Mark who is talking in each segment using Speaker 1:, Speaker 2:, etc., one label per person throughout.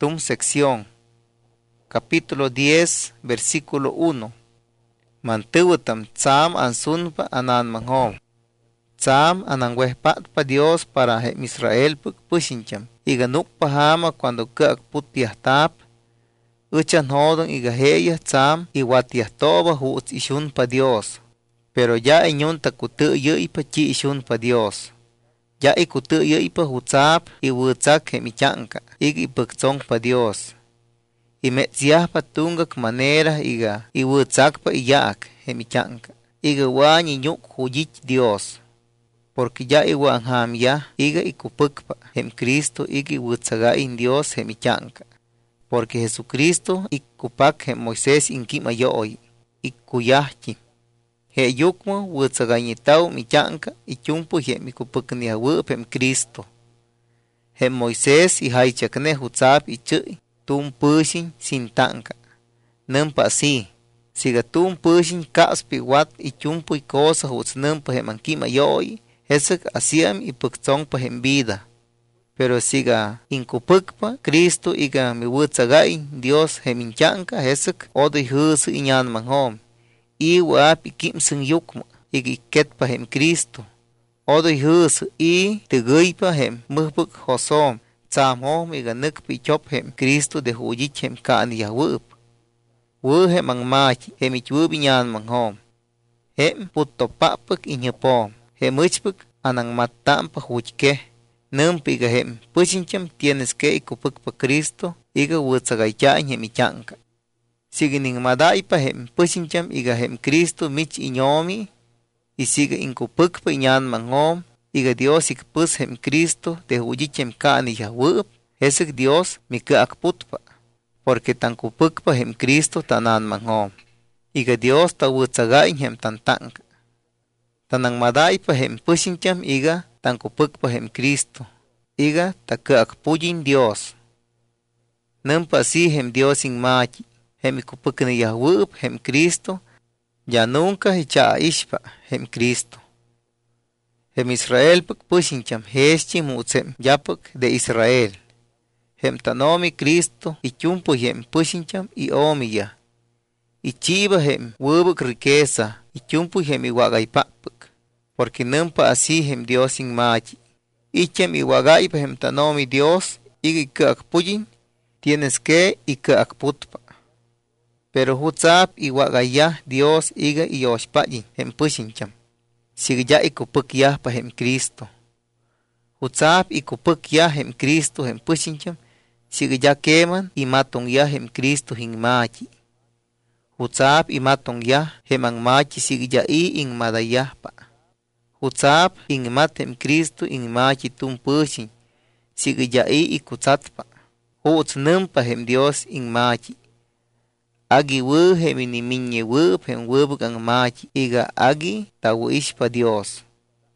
Speaker 1: sección. Capítulo 10, versículo 1. Mantuwatam tsam ansunpa anan manghom. Tsam anangwehpatpa Dios para hem Israel pushincham. Iga nukpa hama cuando kaak putpiahtap. Uchan hodon iga heya tsam iwatiahtoba huuts ishunpa Dios. Pero ya inyunta kutu yeipa chi ishunpa Dios. Ya ikutu yeipa hutsap iwutsak hem ichanka. Iga ipuktsongpa Dios. Imetziahpa tungak manera iga iwutsakpa iyaak hem ichanka. Iga wan inyuk huyich Dios. Porque ya iwanham ya iga ikupukpa hem Cristo iga iwutsagain Dios hem ichanka. Porque Jesucristo ikupak hem Moisés inkima yoy. Ikuyahchi. He yukmo wutsagainitaw michanka ichumpu hem ikupukniawup hem Cristo. Hem Moisés ihaychakne hutsap ichuy. Tum pushin sin tanka. Nampa así. Siga tum pushin kaspi wat ichumpuy cosa huts nampa hem ankima yoy. Hesek asiam ipuktsongpa hem vida. Pero siga inkupukpa Cristo iga miwutsagain Dios hem inchanka hesek odoy husu inyan manghom. Iwap ikimsung yukma iga iketpa hem Cristo. Odoy husu tiguypa hem muhpuk hosom. Tsamhom iga nukpa ichop hem Cristo de huyich hem kaani yahwup. Wu hem ang machi hem ichwub inyan manghom. Hem puttopapuk inyapom. Hem uchpuk anang matampa huchke. Nampa iga hem pushincham tienes que ikupukpa Cristo iga wutsagaychain hem ichanka. Siga ning madaipa hem pushincham iga hem Cristo mich inyomi. Isiga inkupukpa inyan manghom. Iga Dios ikpus hem Cristo de huyich hem kaani yahwup. Hesek Dios mikaakputpa. Porque tan kupukpa hem Cristo tanan manghom. Iga Dios ta wutsagain hem tantanka. Tanang madaipa hem pushincham iga tan kupukpa hem Cristo. Iga ta kaakpuyin Dios. Nampa así hem Dios inmachi. Hem ikupukna yahwup hem Cristo. Ya nunca hicha ishpa hem Cristo. Hem Israel pushincham heschi mutsem yapuk de Israel. Hem tanomi Cristo ichumpu hem pushincham iomiya. Ichiba hem wubuk riqueza ichumpu hem iwagaipapuk. Porque nampa así hem Dios inmachi. Ichem iwagaipa hem tanomi Dios iga ikaakpuyin tienes que ikaakputpa. Pero hutzap iwagaya Dios iga iyoshpayin hem pushincham. Siga ya ikupuk yahpa hem Cristo. Hutzap ikupuk ya hem Cristo hem pushincham. Siga ya keman imatong ya hem Cristo hingmachi. Hutzap imatong ya hem ang machi siga ya ingmadayahpa. Hutzap ingmat hem Cristo ingmachi tum pushin. Siga ya ikutsatpa. Hutz nampa hem Dios ingmachi. Agi wu hem iniminye wup hem wubuk ang machi iga agi tawu ishpa Dios.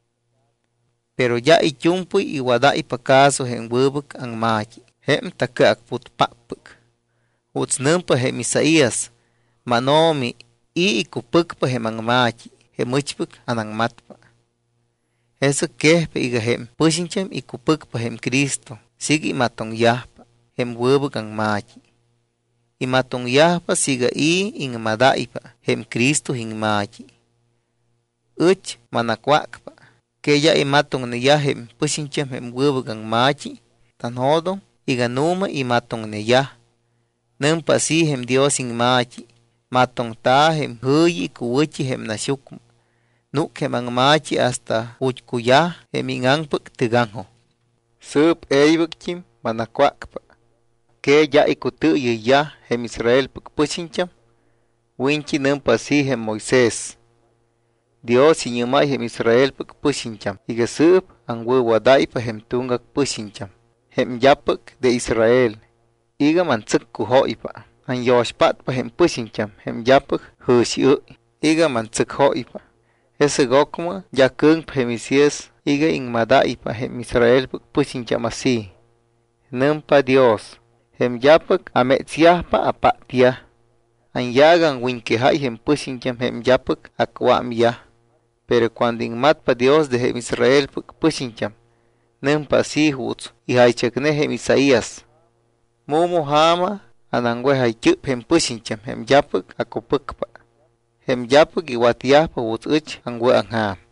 Speaker 1: Pero ya ichumpuy iwadai pakaso hem wubuk ang machi. Hem takaakputpapuk. Hutz nampa hem Isaías. Manomi ikupukpa hem ang machi. Hem uchpuk anang matpa. Eso kehpe iga hem pushincham ikupukpa hem Cristo. Sige imatong yahpa hem wubuk ang machi. Imatong yahpa siga ingmadaipa hem Cristo hingmachi. Uch manakwakpa. Kaya imatong niya hem pushincham hem wubuk ang machi. Tanhodong iga numa imatong niya. Nampa si hem Dios hingmachi. Matong ta hem huyi kuwichi hem nasyukma. Nuk hem ang machi hasta uchkuya hem ingangpuk tigangho. Sup eibukchim manakwakpa. Que ya ikutu ya hem Israel pushincham. Winchi nampa si hem Moisés. Dios inyumay hem Israel pushincham. Iga sup ang wuwadaipa hem tungak pushincham. Hem yapuk de Israel. Iga mantsuk kuhoipa. Ang yoshpat pa hem pushincham. Hem yapuk husyu. Iga mantsuk hoipa. Ese gokma yakung pa hem Isias. Iga ingmadaipa hem Israel pushincham así. Nampa Dios. Hem yapuk ametziahpa apatya. Ang yagang winkehay hem pushincham hem yapuk akwamya. Pero cuando ingmat pa Dios de hem Israel pushincham. Nampa si hutz ihaychakne hem Isaías. Mumu hama anangwehay chup hem pushincham hem yapuk akupukpa. Hem yapuk iwatiyahpa wuts angwe angham.